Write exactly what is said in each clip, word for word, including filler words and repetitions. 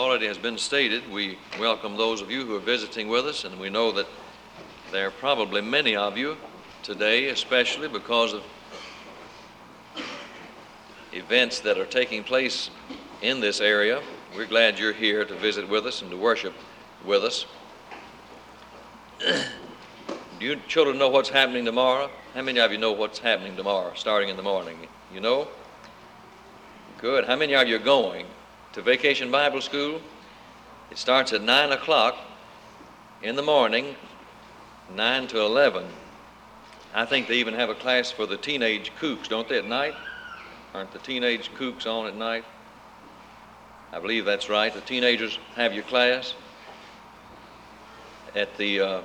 already has been stated, we welcome those of you who are visiting with us, and we know that there are probably many of you today, especially because of events that are taking place in this area. We're glad you're here to visit with us and to worship with us. Do you children know what's happening tomorrow? How many of you know what's happening tomorrow, starting in the morning? You know? Good. How many of you are going to Vacation Bible School? It starts at nine o'clock in the morning, nine to eleven. I think they even have a class for the teenage kooks, don't they, at night? Aren't the teenage kooks on at night? I believe that's right. The teenagers have your class at the uh,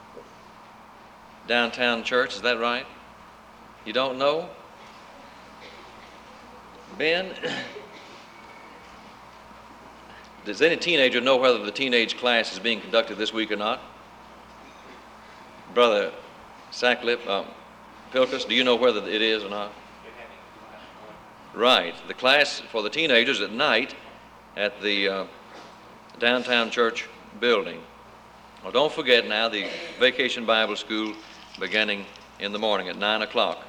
downtown church, is that right? You don't know? Ben, does any teenager know whether the teenage class is being conducted this week or not? Brother Sacklip, um, Pilkus, do you know whether it is or not? Right. The class for the teenagers at night at the uh, downtown church building. Well, don't forget now the Vacation Bible School beginning in the morning at nine o'clock.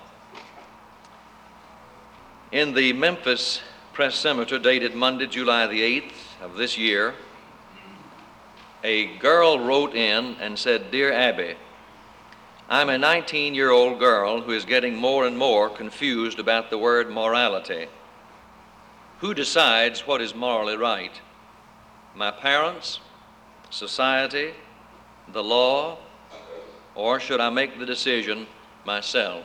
In the Memphis Press Symmeter, dated Monday, July the eighth of this year, a girl wrote in and said, "Dear Abby, I'm a nineteen-year-old girl who is getting more and more confused about the word morality. Who decides what is morally right? My parents, society, the law, or should I make the decision myself?"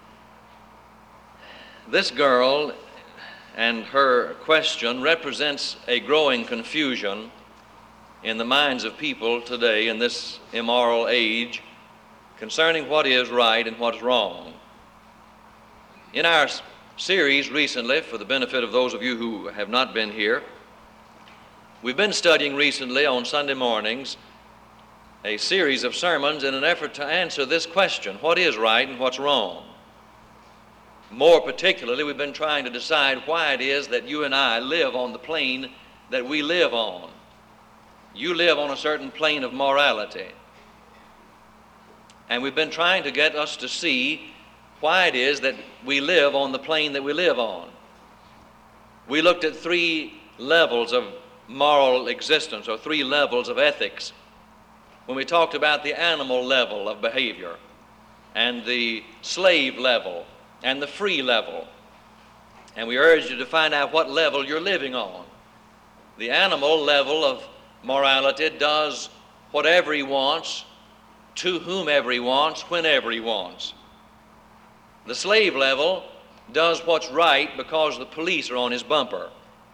This girl and her question represents a growing confusion in the minds of people today in this immoral age concerning what is right and what's wrong. In our series recently, for the benefit of those of you who have not been here, we've been studying recently on Sunday mornings a series of sermons in an effort to answer this question: what is right and what's wrong? More particularly, we've been trying to decide why it is that you and I live on the plane that we live on. You live on a certain plane of morality. And we've been trying to get us to see why it is that we live on the plane that we live on. We looked at three levels of moral existence, or three levels of ethics, when we talked about the animal level of behavior, and the slave level, and the free level. And we urged you to find out what level you're living on. The animal level of morality does whatever he wants, to whomever he wants, whenever he wants. The slave level does what's right because the police are on his bumper.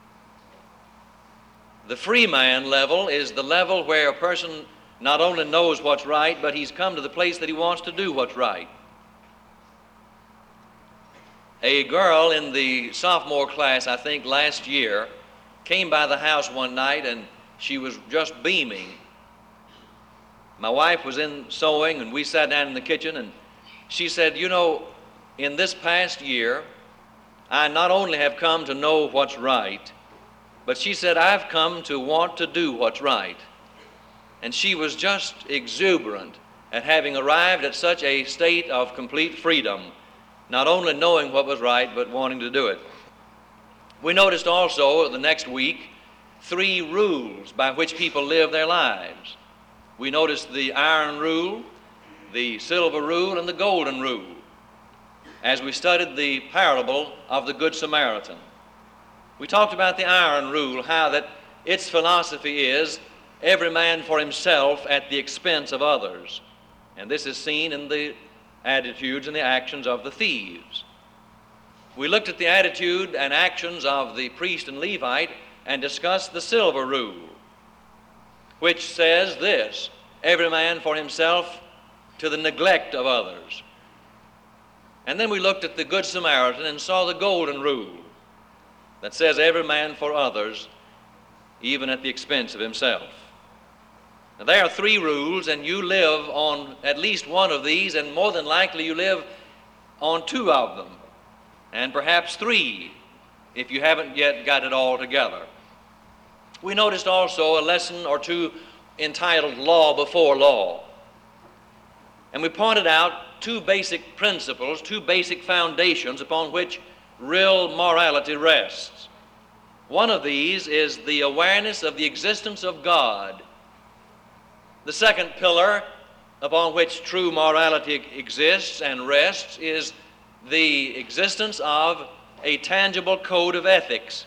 The free man level is the level where a person not only knows what's right, but he's come to the place that he wants to do what's right. A girl in the sophomore class, I think last year, came by the house one night and she was just beaming. My wife was in sewing and we sat down in the kitchen, and she said, "You know, in this past year, I not only have come to know what's right, but," she said, "I've come to want to do what's right." And she was just exuberant at having arrived at such a state of complete freedom, not only knowing what was right, but wanting to do it. We noticed also the next week three rules by which people live their lives. We noticed the iron rule, the silver rule, and the golden rule as we studied the parable of the Good Samaritan. We talked about the iron rule, how that its philosophy is every man for himself at the expense of others. And this is seen in the attitudes and the actions of the thieves. We looked at the attitude and actions of the priest and Levite and discussed the silver rule, which says this: every man for himself to the neglect of others. And then we looked at the Good Samaritan and saw the golden rule that says every man for others, even at the expense of himself. Now, there are three rules, and you live on at least one of these, and more than likely you live on two of them, and perhaps three, if you haven't yet got it all together. We noticed also a lesson or two entitled Law Before Law. And we pointed out two basic principles, two basic foundations upon which real morality rests. One of these is the awareness of the existence of God. The second pillar upon which true morality exists and rests is the existence of a tangible code of ethics.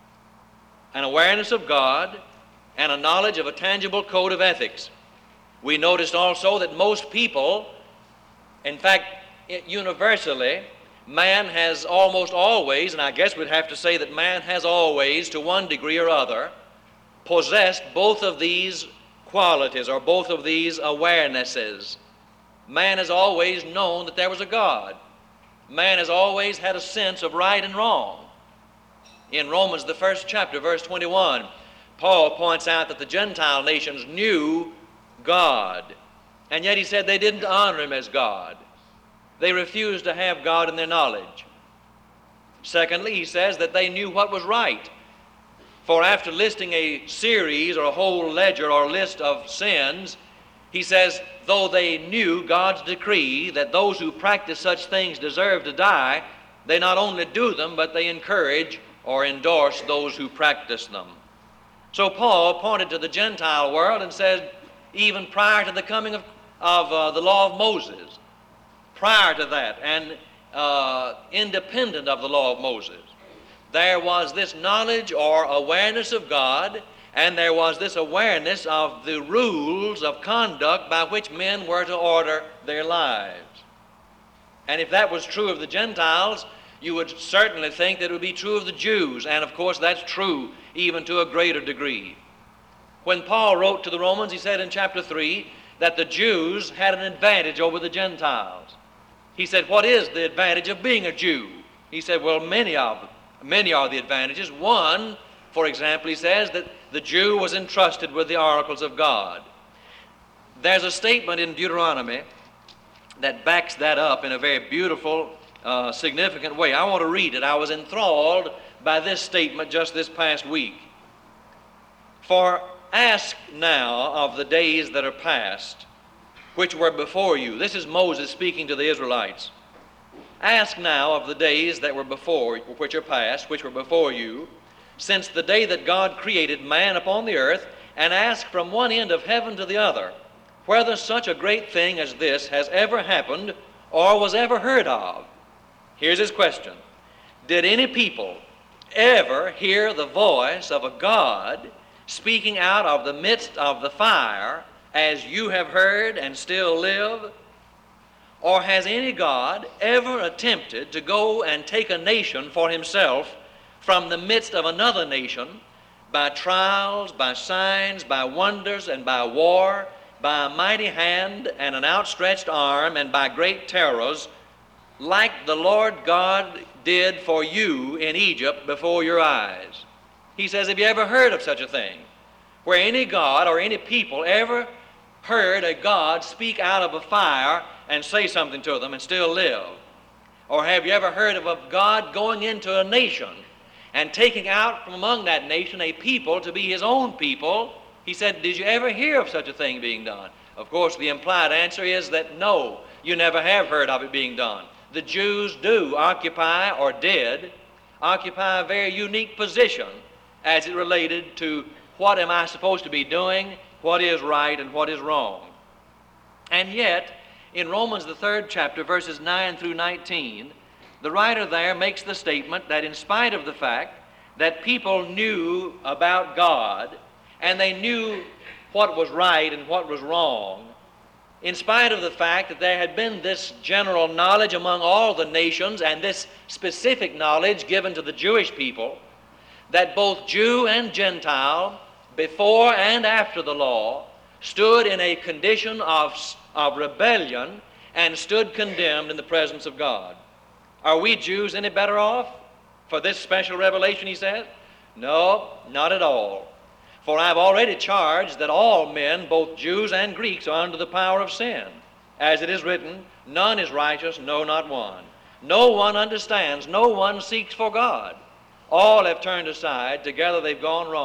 An awareness of God and a knowledge of a tangible code of ethics. We noticed also that most people, in fact, universally, man has almost always, and I guess we'd have to say that man has always, to one degree or other, possessed both of these qualities or both of these awarenesses. Man has always known that there was a God. Man has always had a sense of right and wrong. In Romans, the first chapter, verse twenty-one, Paul points out that the Gentile nations knew God, and yet he said they didn't honor him as God. They refused to have God in their knowledge. Secondly, he says that they knew what was right. For after listing a series or a whole ledger or list of sins, he says, though they knew God's decree that those who practice such things deserve to die, they not only do them, but they encourage or endorse those who practice them. So Paul pointed to the Gentile world and said, even prior to the coming of, of uh, the law of Moses, prior to that and uh, independent of the law of Moses, there was this knowledge or awareness of God, and there was this awareness of the rules of conduct by which men were to order their lives. And if that was true of the Gentiles, you would certainly think that it would be true of the Jews, and of course that's true even to a greater degree. When Paul wrote to the Romans, he said in chapter three that the Jews had an advantage over the Gentiles. He said, what is the advantage of being a Jew? He said, well, many of them. Many are the advantages. One, for example, he says that the Jew was entrusted with the oracles of God. There's a statement in Deuteronomy that backs that up in a very beautiful, uh, significant way. I want to read it. I was enthralled by this statement just this past week. For ask now of the days that are past, which were before you. This is Moses speaking to the Israelites. Ask now of the days that were before, which are past, which were before you, since the day that God created man upon the earth, and ask from one end of heaven to the other, whether such a great thing as this has ever happened or was ever heard of. Here's his question. Did any people ever hear the voice of a God speaking out of the midst of the fire as you have heard and still live? Or has any God ever attempted to go and take a nation for himself from the midst of another nation by trials, by signs, by wonders, and by war, by a mighty hand and an outstretched arm, and by great terrors, like the Lord God did for you in Egypt before your eyes? He says, have you ever heard of such a thing, where any God or any people ever heard a God speak out of a fire and say something to them and still live? Or have you ever heard of a God going into a nation and taking out from among that nation a people to be his own people? He said, did you ever hear of such a thing being done? Of course, the implied answer is that no, you never have heard of it being done. The Jews do occupy, or did, occupy a very unique position as it related to what am I supposed to be doing, what is right and what is wrong. And yet, in Romans, the third chapter, verses nine through nineteen, the writer there makes the statement that in spite of the fact that people knew about God and they knew what was right and what was wrong, in spite of the fact that there had been this general knowledge among all the nations and this specific knowledge given to the Jewish people, that both Jew and Gentile, before and after the law, stood in a condition of, of rebellion and stood condemned in the presence of God. Are we Jews any better off for this special revelation, he says? No, not at all. For I've already charged that all men, both Jews and Greeks, are under the power of sin. As it is written, none is righteous, no, not one. No one understands, no one seeks for God. All have turned aside, together they've gone wrong.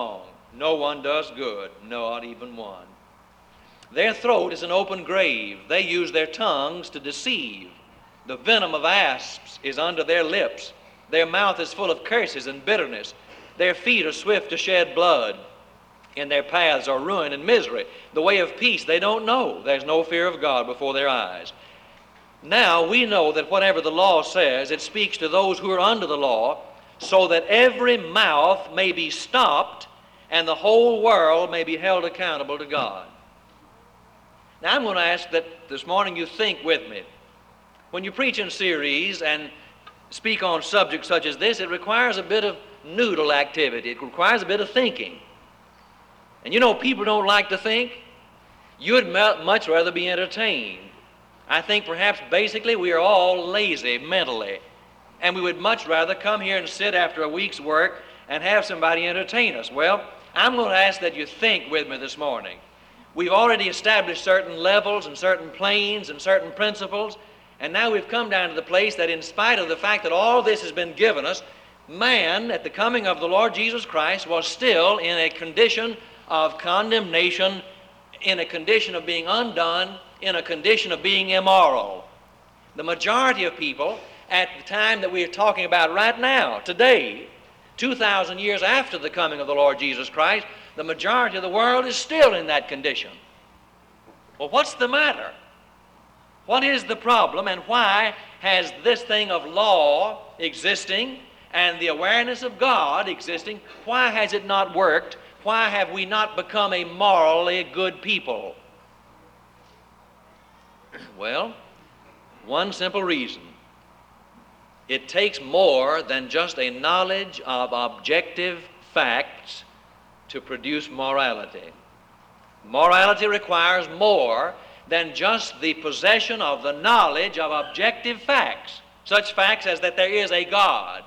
No one does good, not even one. Their throat is an open grave. They use their tongues to deceive. The venom of asps is under their lips. Their mouth is full of curses and bitterness. Their feet are swift to shed blood. And their paths are ruin and misery. The way of peace they don't know. There's no fear of God before their eyes. Now we know that whatever the law says, it speaks to those who are under the law, so that every mouth may be stopped and the whole world may be held accountable to God. Now I'm going to ask that this morning you think with me. When you preach in series and speak on subjects such as this, it requires a bit of noodle activity. It requires a bit of thinking. And you know, people don't like to think. You'd much rather be entertained. I think perhaps basically we are all lazy mentally, and we would much rather come here and sit after a week's work and have somebody entertain us. Well, I'm going to ask that you think with me this morning. We've already established certain levels and certain planes and certain principles, and now we've come down to the place that in spite of the fact that all this has been given us, man at the coming of the Lord Jesus Christ was still in a condition of condemnation, in a condition of being undone, in a condition of being immoral. The majority of people at the time that we are talking about right now, today, two thousand years after the coming of the Lord Jesus Christ, the majority of the world is still in that condition. Well, what's the matter? What is the problem, and why has this thing of law existing and the awareness of God existing, why has it not worked? Why have we not become a morally good people? Well, one simple reason. It takes more than just a knowledge of objective facts to produce morality. Morality requires more than just the possession of the knowledge of objective facts, such facts as that there is a God,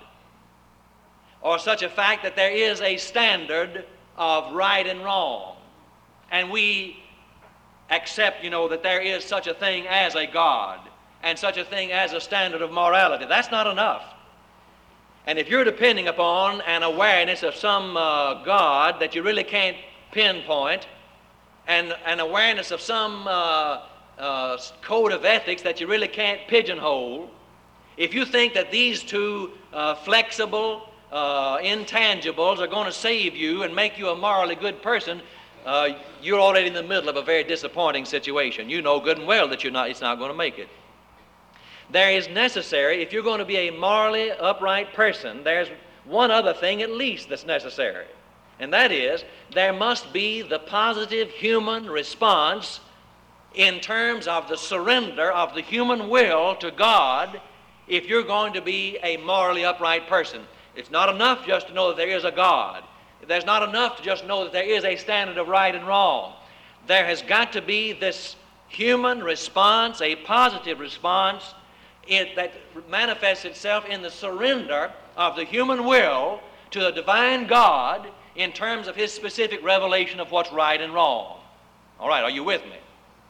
or such a fact that there is a standard of right and wrong. And we accept, you know, that there is such a thing as a God and such a thing as a standard of morality. That's not enough. And if you're depending upon an awareness of some uh, God that you really can't pinpoint, and an awareness of some uh, uh, code of ethics that you really can't pigeonhole, if you think that these two uh, flexible uh, intangibles are going to save you and make you a morally good person, uh, you're already in the middle of a very disappointing situation. You know good and well that you're not, it's not going to make it. There is necessary, if you're going to be a morally upright person, there's one other thing at least that's necessary. And that is, there must be the positive human response in terms of the surrender of the human will to God if you're going to be a morally upright person. It's not enough just to know that there is a God. There's not enough to just know that there is a standard of right and wrong. There has got to be this human response, a positive response, it, that manifests itself in the surrender of the human will to the divine God in terms of his specific revelation of what's right and wrong. All right, are you with me?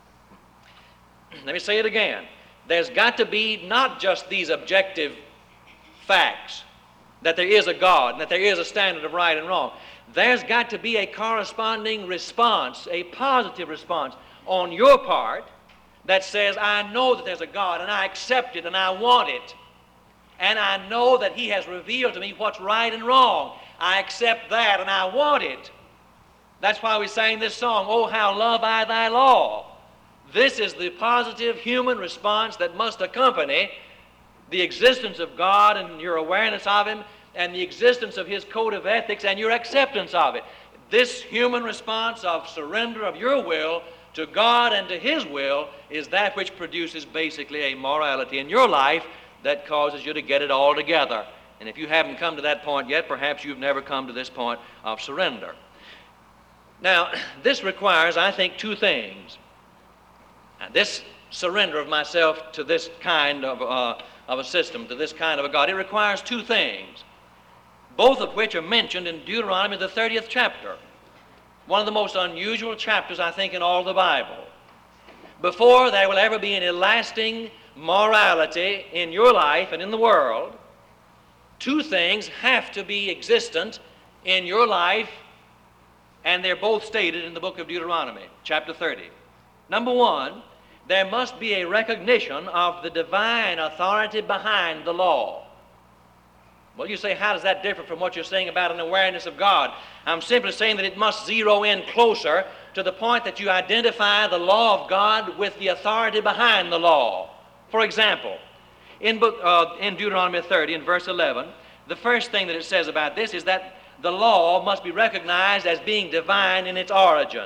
Let me say it again. There's got to be not just these objective facts, that there is a God, and that there is a standard of right and wrong. There's got to be a corresponding response, a positive response on your part that says, I know that there's a God, and I accept it, and I want it. And I know that he has revealed to me what's right and wrong. I accept that, and I want it. That's why we sang this song, Oh, how love I thy law. This is the positive human response that must accompany the existence of God and your awareness of him, and the existence of his code of ethics and your acceptance of it. This human response of surrender of your will to God and to his will is that which produces basically a morality in your life that causes you to get it all together. And if you haven't come to that point yet, perhaps you've never come to this point of surrender. Now, this requires, I think, two things. Now, this surrender of myself to this kind of, uh, of a system, to this kind of a God, it requires two things, both of which are mentioned in Deuteronomy, the thirtieth chapter. One of the most unusual chapters, I think, in all the Bible. Before there will ever be any lasting morality in your life and in the world, two things have to be existent in your life and they're both stated in the book of Deuteronomy, chapter thirty. Number one, there must be a recognition of the divine authority behind the law. Well, you say, how does that differ from what you're saying about an awareness of God? I'm simply saying that it must zero in closer to the point that you identify the law of God with the authority behind the law. For example, in, book, uh, in Deuteronomy thirty, in verse eleven, the first thing that it says about this is that the law must be recognized as being divine in its origin.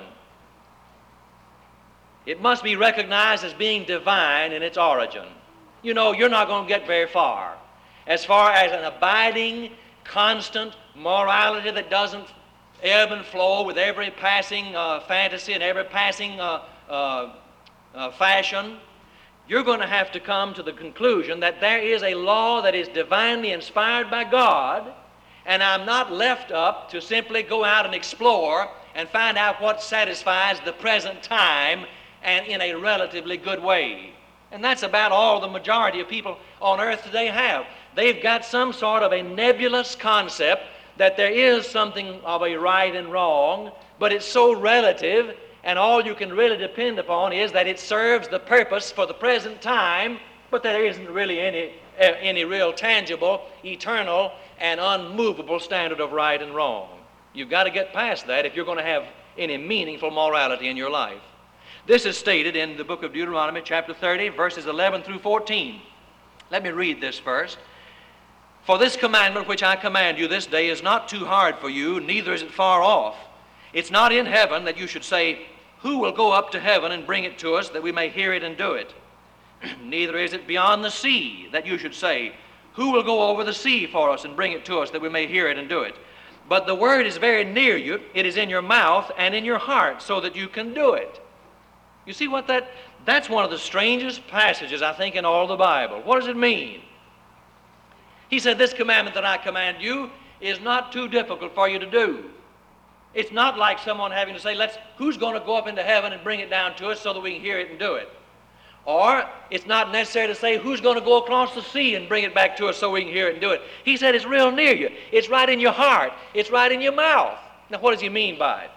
It must be recognized as being divine in its origin. You know, you're not going to get very far as far as an abiding, constant morality that doesn't ebb and flow with every passing uh, fantasy and every passing uh, uh, uh, fashion. You're going to have to come to the conclusion that there is a law that is divinely inspired by God, and I'm not left up to simply go out and explore and find out what satisfies the present time and in a relatively good way. And that's about all the majority of people on earth today have. They've got some sort of a nebulous concept that there is something of a right and wrong, but it's so relative, and all you can really depend upon is that it serves the purpose for the present time, but there isn't really any, uh, any real tangible, eternal, and unmovable standard of right and wrong. You've got to get past that if you're going to have any meaningful morality in your life. This is stated in the book of Deuteronomy, chapter thirty, verses eleven through fourteen. Let me read this first. For this commandment which I command you this day is not too hard for you, neither is it far off. It's not in heaven that you should say, who will go up to heaven and bring it to us that we may hear it and do it? Neither is it beyond the sea that you should say, who will go over the sea for us and bring it to us that we may hear it and do it? But the word is very near you. It is in your mouth and in your heart so that you can do it. You see what that, that's one of the strangest passages, I think, in all the Bible. What does it mean? He said, this commandment that I command you is not too difficult for you to do. It's not like someone having to say, let's, who's going to go up into heaven and bring it down to us so that we can hear it and do it? Or it's not necessary to say, who's going to go across the sea and bring it back to us so we can hear it and do it? He said, it's real near you. It's right in your heart. It's right in your mouth. Now, what does he mean by it?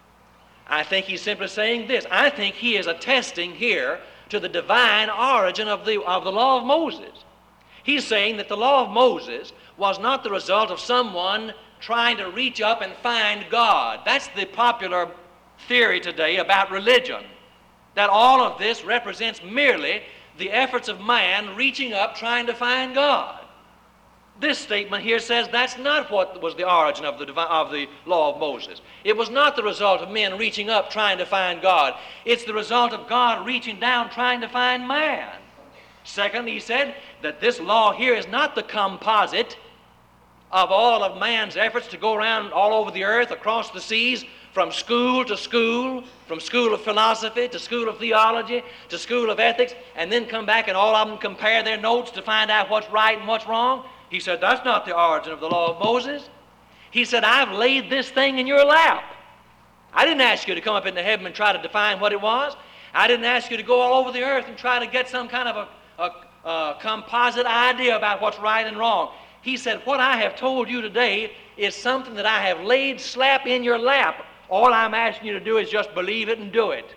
I think he's simply saying this. I think he is attesting here to the divine origin of the, of the law of Moses. He's saying that the law of Moses was not the result of someone trying to reach up and find God. That's the popular theory today about religion, that all of this represents merely the efforts of man reaching up trying to find God. This statement here says that's not what was the origin of the, of the law of Moses. It was not the result of men reaching up trying to find God. It's the result of God reaching down trying to find man. Second, he said that this law here is not the composite of all of man's efforts to go around all over the earth, across the seas, from school to school, from school of philosophy to school of theology to school of ethics, and then come back and all of them compare their notes to find out what's right and what's wrong. He said, that's not the origin of the law of Moses. He said, I've laid this thing in your lap. I didn't ask you to come up into heaven and try to define what it was. I didn't ask you to go all over the earth and try to get some kind of a, a, a composite idea about what's right and wrong. He said, what I have told you today is something that I have laid slap in your lap. All I'm asking you to do is just believe it and do it.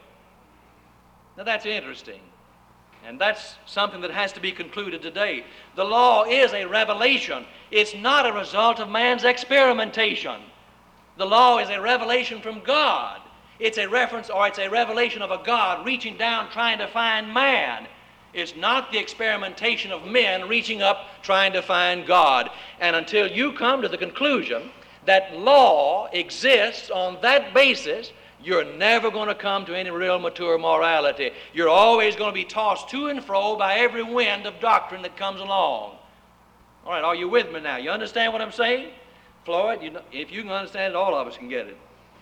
Now that's interesting. And that's something that has to be concluded today. The law is a revelation. It's not a result of man's experimentation. The law is a revelation from God. It's a reference or it's a revelation of a God reaching down trying to find man. It's not the experimentation of men reaching up trying to find God. And until you come to the conclusion that law exists on that basis, you're never going to come to any real mature morality. You're always going to be tossed to and fro by every wind of doctrine that comes along. All right, are you with me now? You understand what I'm saying? Floyd, you know, if you can understand it, all of us can get it.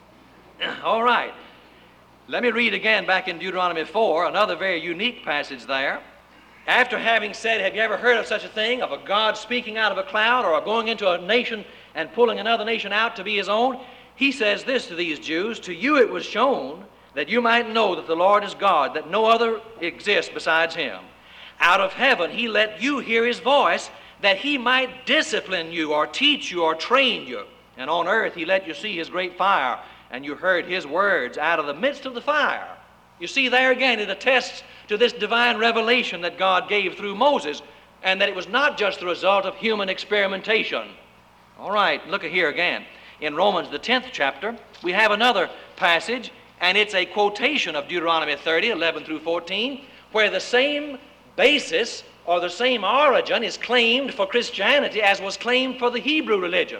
All right. Let me read again back in Deuteronomy four, another very unique passage there. After having said, have you ever heard of such a thing, of a God speaking out of a cloud or going into a nation and pulling another nation out to be his own? He says this to these Jews, to you it was shown that you might know that the Lord is God, that no other exists besides him. Out of heaven he let you hear his voice, that he might discipline you or teach you or train you. And on earth he let you see his great fire and you heard his words out of the midst of the fire. You see, there again, it attests to this divine revelation that God gave through Moses, and that it was not just the result of human experimentation. All right, look at here again. In Romans, the tenth chapter, we have another passage, and it's a quotation of Deuteronomy thirty, eleven through fourteen, where the same basis or the same origin is claimed for Christianity as was claimed for the Hebrew religion.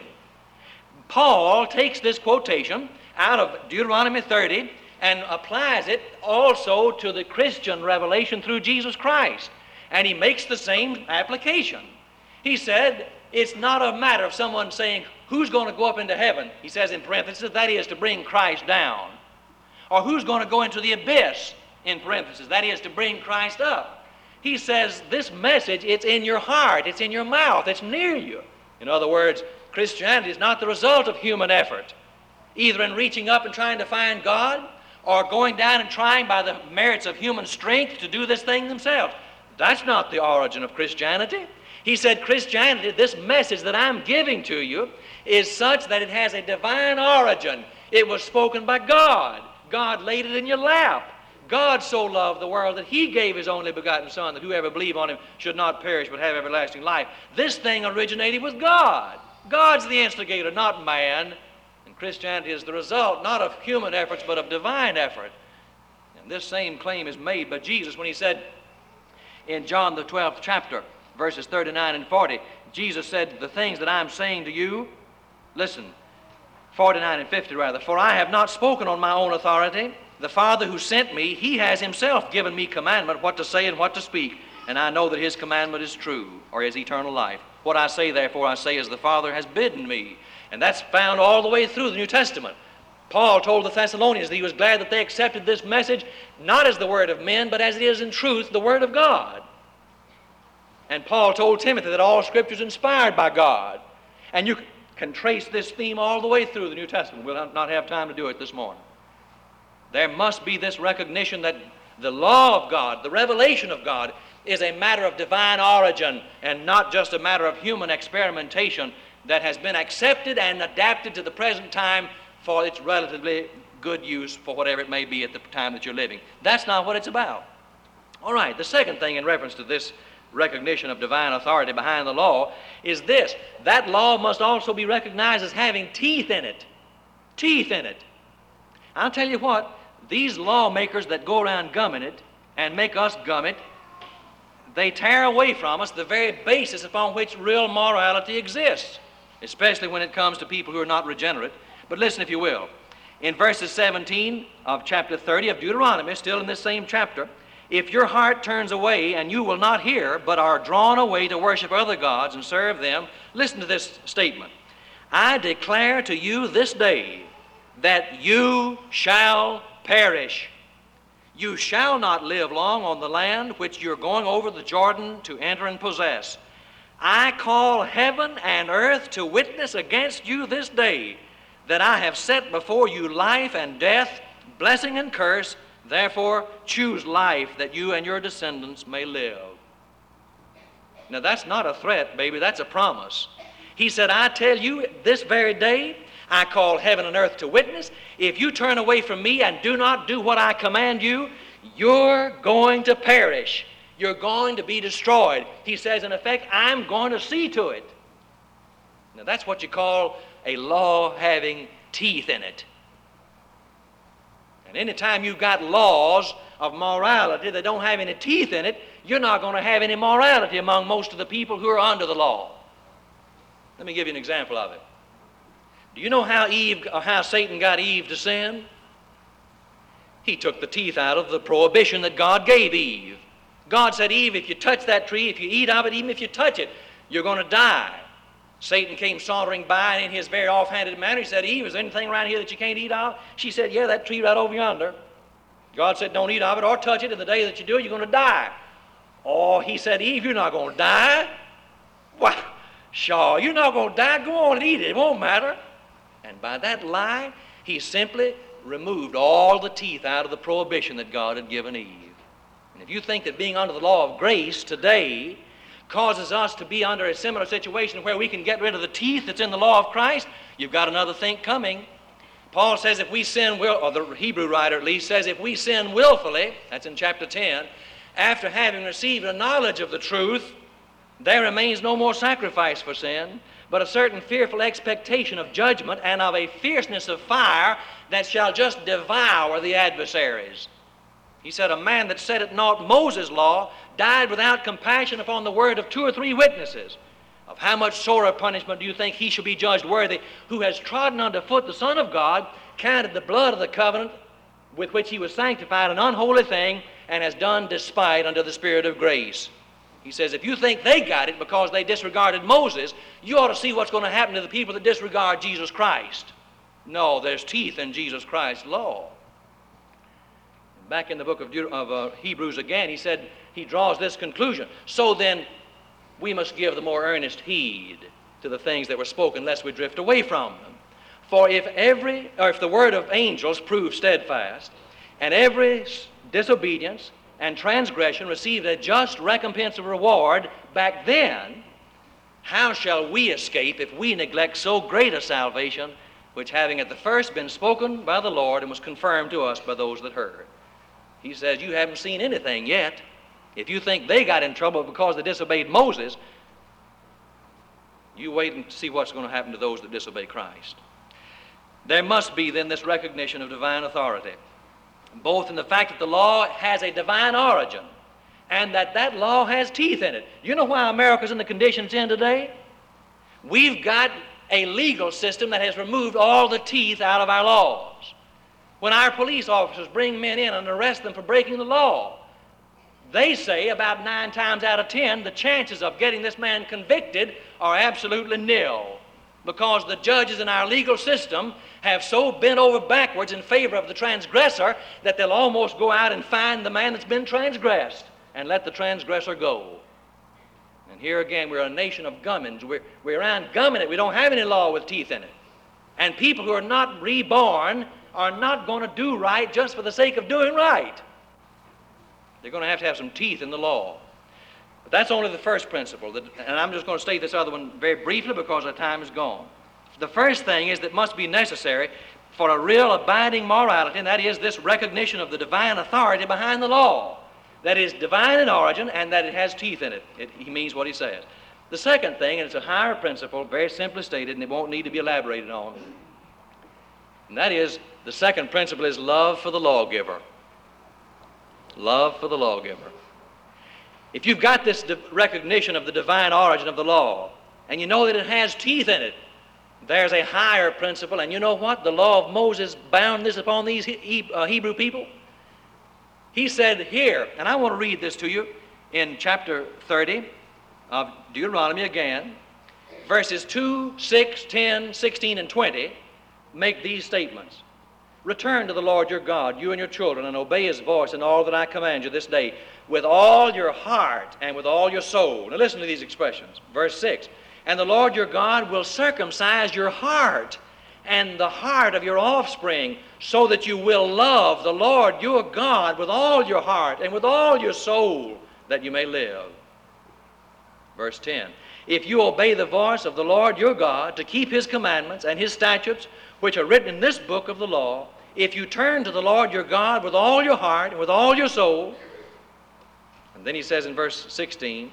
Paul takes this quotation out of Deuteronomy thirty and applies it also to the Christian revelation through Jesus Christ. And he makes the same application. He said, it's not a matter of someone saying, who's going to go up into heaven? He says in parentheses, that is to bring Christ down. Or who's going to go into the abyss? In parentheses, that is to bring Christ up. He says, this message, it's in your heart, it's in your mouth, it's near you. In other words, Christianity is not the result of human effort, either in reaching up and trying to find God, or going down and trying by the merits of human strength to do this thing themselves. That's not the origin of Christianity. He said, Christianity, this message that I'm giving to you, is such that it has a divine origin. It was spoken by God. God laid it in your lap. God so loved the world that he gave his only begotten Son, that whoever believe on him should not perish but have everlasting life. This thing originated with God. God's the instigator, not man. And Christianity is the result, not of human efforts, but of divine effort. And this same claim is made by Jesus when he said in John the twelfth chapter, verses thirty-nine and forty, Jesus said, the things that I'm saying to you, listen, forty-nine and fifty rather, for I have not spoken on my own authority. The Father who sent me, he has himself given me commandment what to say and what to speak, and I know that his commandment is true, or is eternal life. What I say, therefore, I say as the Father has bidden me. And that's found all the way through the New Testament. Paul told the Thessalonians that he was glad that they accepted this message, not as the word of men, but as it is in truth the word of God. And Paul told Timothy that all Scripture is inspired by God. And you can trace this theme all the way through the New Testament. We'll not have time to do it this morning. There must be this recognition that the law of God, the revelation of God, is a matter of divine origin and not just a matter of human experimentation that has been accepted and adapted to the present time for its relatively good use for whatever it may be at the time that you're living. That's not what it's about. All right, the second thing in reference to this recognition of divine authority behind the law is this: that law must also be recognized as having teeth in it. Teeth in it. I'll tell you what, these lawmakers that go around gumming it and make us gum it, they tear away from us the very basis upon which real morality exists, especially when it comes to people who are not regenerate. But listen, if you will, in verses seventeen of chapter thirty of Deuteronomy, still in this same chapter, if your heart turns away and you will not hear, but are drawn away to worship other gods and serve them, listen to this statement. I declare to you this day that you shall perish. You shall not live long on the land which you're going over the Jordan to enter and possess. I call heaven and earth to witness against you this day that I have set before you life and death, blessing and curse. Therefore, choose life that you and your descendants may live. Now, that's not a threat, baby. That's a promise. He said, I tell you this very day, I call heaven and earth to witness. If you turn away from me and do not do what I command you, you're going to perish. You're going to be destroyed. He says, in effect, I'm going to see to it. Now, that's what you call a law having teeth in it. And anytime you've got laws of morality that don't have any teeth in it, you're not going to have any morality among most of the people who are under the law. Let me give you an example of it. Do you know how Eve, or how Satan got Eve to sin? He took the teeth out of the prohibition that God gave Eve. God said, Eve, if you touch that tree, if you eat of it, even if you touch it, you're going to die. Satan came sauntering by, and in his very offhanded manner, he said, Eve, is there anything around here that you can't eat of? She said, yeah, that tree right over yonder. God said, don't eat of it or touch it, and the day that you do, you're going to die. Oh, he said, Eve, you're not going to die. Why, sure, you're not going to die. Go on and eat it. It won't matter. And by that lie, he simply removed all the teeth out of the prohibition that God had given Eve. And if you think that being under the law of grace today causes us to be under a similar situation where we can get rid of the teeth that's in the law of Christ, you've got another think coming. Paul says if we sin will, or the Hebrew writer at least says if we sin willfully, that's in chapter ten, after having received a knowledge of the truth, there remains no more sacrifice for sin, but a certain fearful expectation of judgment and of a fierceness of fire that shall just devour the adversaries. He said, a man that set at naught Moses' law died without compassion upon the word of two or three witnesses. Of how much sorer punishment do you think he shall be judged worthy, who has trodden under foot the Son of God, counted the blood of the covenant with which he was sanctified an unholy thing, and has done despite unto the Spirit of grace? He says, if you think they got it because they disregarded Moses, you ought to see what's going to happen to the people that disregard Jesus Christ. No, there's teeth in Jesus Christ's law. Back in the book of, Deut- of uh, Hebrews again, he said, he draws this conclusion. So then, we must give the more earnest heed to the things that were spoken, lest we drift away from them. For if every, or if the word of angels proved steadfast, and every disobedience and transgression received a just recompense of reward back then, how shall we escape if we neglect so great a salvation, which having at the first been spoken by the Lord and was confirmed to us by those that heard? He says, you haven't seen anything yet. If you think they got in trouble because they disobeyed Moses, you wait and see what's going to happen to those that disobey Christ. There must be then this recognition of divine authority, both in the fact that the law has a divine origin and that that law has teeth in it. You know why America's in the condition it's in today? We've got a legal system that has removed all the teeth out of our laws. When our police officers bring men in and arrest them for breaking the law, they say about nine times out of ten the chances of getting this man convicted are absolutely nil, because the judges in our legal system have so bent over backwards in favor of the transgressor that they'll almost go out and find the man that's been transgressed and let the transgressor go. And here again, we're a nation of gummins. We're, we're around gumming it. We don't have any law with teeth in it. And people who are not reborn are not going to do right just for the sake of doing right. They're going to have to have some teeth in the law. But that's only the first principle. That, and I'm just going to state this other one very briefly because our time is gone. The first thing is that must be necessary for a real abiding morality, and that is this recognition of the divine authority behind the law. That is divine in origin and that it has teeth in it. it he means what he says. The second thing, and it's a higher principle, very simply stated, and it won't need to be elaborated on, and that is, the second principle is love for the lawgiver. Love for the lawgiver. If you've got this di- recognition of the divine origin of the law, and you know that it has teeth in it, there's a higher principle. And you know what? The law of Moses bound this upon these he- uh, Hebrew people. He said here, and I want to read this to you in chapter thirty of Deuteronomy again, verses two, six, ten, sixteen, and twenty make these statements. Return to the Lord your God, you and your children, and obey his voice in all that I command you this day, with all your heart and with all your soul. Now listen to these expressions. Verse six, and the Lord your God will circumcise your heart and the heart of your offspring, so that you will love the Lord your God with all your heart and with all your soul, that you may live. Verse ten, if you obey the voice of the Lord your God to keep his commandments and his statutes, which are written in this book of the law, if you turn to the Lord your God with all your heart and with all your soul, and then he says in verse sixteen,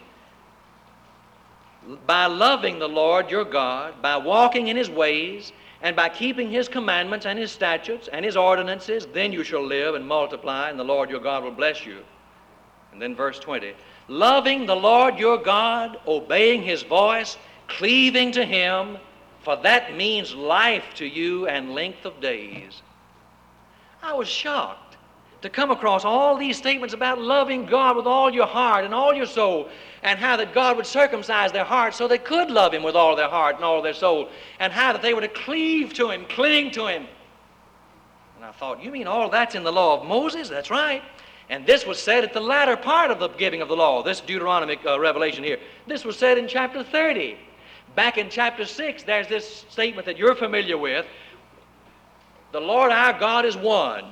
by loving the Lord your God, by walking in his ways, and by keeping his commandments and his statutes and his ordinances, then you shall live and multiply, and the Lord your God will bless you. And then verse twenty, loving the Lord your God, obeying his voice, cleaving to him, for that means life to you and length of days. I was shocked to come across all these statements about loving God with all your heart and all your soul, and how that God would circumcise their hearts so they could love him with all their heart and all their soul, and how that they were to cleave to him, cling to him. And I thought, you mean all that's in the law of Moses? That's right. And this was said at the latter part of the giving of the law, this Deuteronomic uh, revelation here. This was said in chapter thirty. Back in chapter six, there's this statement that you're familiar with. The Lord our God is one.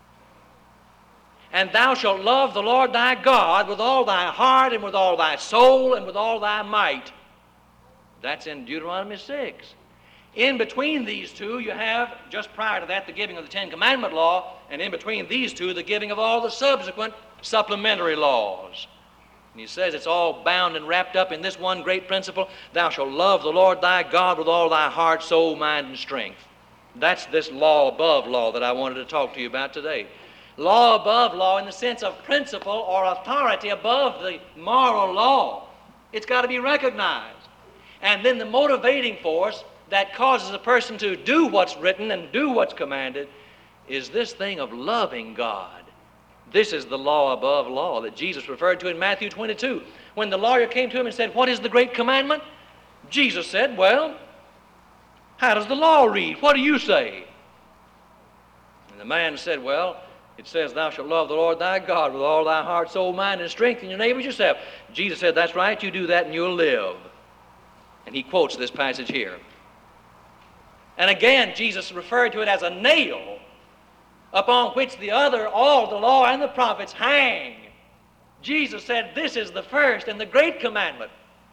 And thou shalt love the Lord thy God with all thy heart and with all thy soul and with all thy might. That's in Deuteronomy six. In between these two, you have, just prior to that, the giving of the Ten Commandment law, and in between these two, the giving of all the subsequent supplementary laws. And he says it's all bound and wrapped up in this one great principle: thou shalt love the Lord thy God with all thy heart, soul, mind, and strength. That's this law above law that I wanted to talk to you about today. Law above law in the sense of principle or authority above the moral law. It's got to be recognized. And then the motivating force that causes a person to do what's written and do what's commanded is this thing of loving God. This is the law above law that Jesus referred to in Matthew twenty-two. When the lawyer came to him and said, "What is the great commandment?" Jesus said, "Well, how does the law read? What do you say?" And the man said, "Well, it says, thou shalt love the Lord thy God with all thy heart, soul, mind, and strength, and your neighbor as yourself." Jesus said, "That's right, you do that and you'll live." And he quotes this passage here. And again, Jesus referred to it as a nail upon which the other, all the law and the prophets hang. Jesus said, this is the first and the great commandment.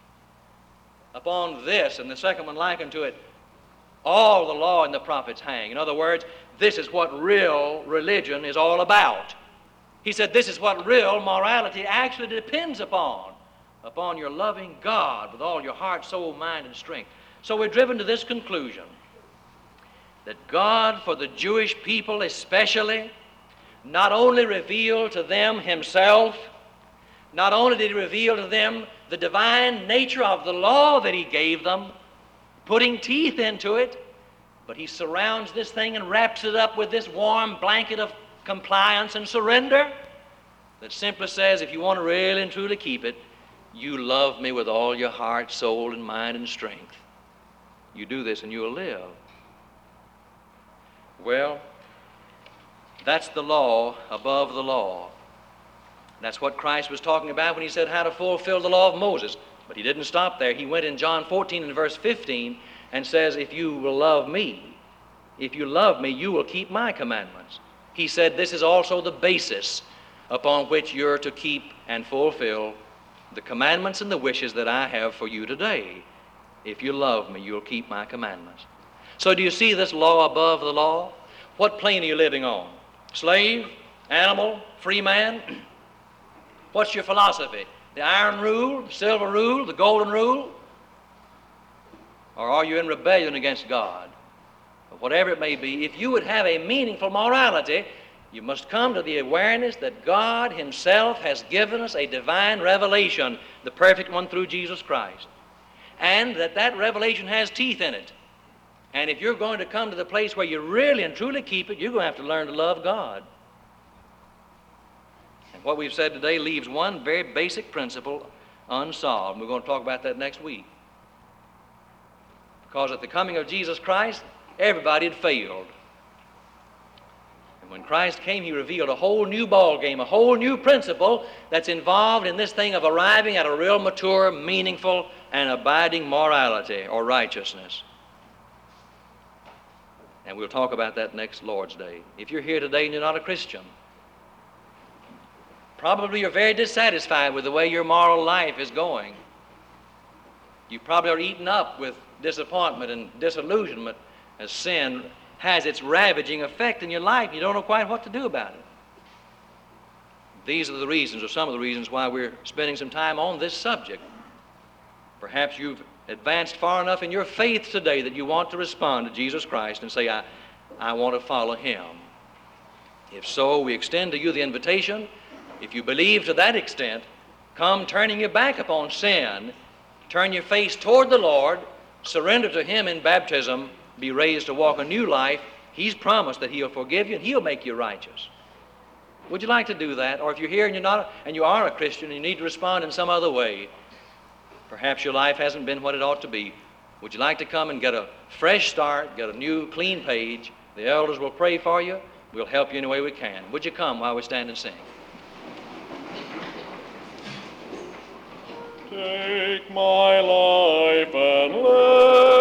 Upon this, and the second one likened to it, all the law and the prophets hang. In other words, this is what real religion is all about. He said this is what real morality actually depends upon, upon your loving God with all your heart, soul, mind, and strength. So we're driven to this conclusion, that God, for the Jewish people especially, not only revealed to them himself, not only did he reveal to them the divine nature of the law that he gave them, putting teeth into it, but he surrounds this thing and wraps it up with this warm blanket of compliance and surrender that simply says, if you want to really and truly keep it, you love me with all your heart, soul, and mind, and strength. You do this and you'll live. Well, that's the law above the law. That's what Christ was talking about when he said how to fulfill the law of Moses. But he didn't stop there. He went in John fourteen and verse fifteen and says, if you will love me, if you love me, you will keep my commandments. He said this is also the basis upon which you're to keep and fulfill the commandments and the wishes that I have for you today. If you love me, you'll keep my commandments. So do you see this law above the law? What plane are you living on? Slave? Animal? Free man? What's your philosophy? The iron rule, the silver rule, the golden rule? Or are you in rebellion against God? But whatever it may be, if you would have a meaningful morality, you must come to the awareness that God himself has given us a divine revelation, the perfect one through Jesus Christ, and that that revelation has teeth in it. And if you're going to come to the place where you really and truly keep it, you're going to have to learn to love God. And what we've said today leaves one very basic principle unsolved. We're going to talk about that next week. Because at the coming of Jesus Christ, everybody had failed. And when Christ came, he revealed a whole new ball game, a whole new principle that's involved in this thing of arriving at a real mature, meaningful, and abiding morality or righteousness. And we'll talk about that next Lord's Day. If you're here today and you're not a Christian, probably you're very dissatisfied with the way your moral life is going. You probably are eaten up with disappointment and disillusionment as sin has its ravaging effect in your life. You don't know quite what to do about it. These are the reasons, or some of the reasons, why we're spending some time on this subject. Perhaps you've advanced far enough in your faith today that you want to respond to Jesus Christ and say, I, I want to follow him. If so, we extend to you the invitation. If you believe to that extent, come turning your back upon sin, turn your face toward the Lord, surrender to him in baptism, be raised to walk a new life. He's promised that he'll forgive you and he'll make you righteous. Would you like to do that? Or if you're here and you're not, and you are a Christian and you need to respond in some other way, perhaps your life hasn't been what it ought to be, would you like to come and get a fresh start, get a new clean page? The elders will pray for you. We'll help you any way we can. Would you come while we stand and sing? Take my life and let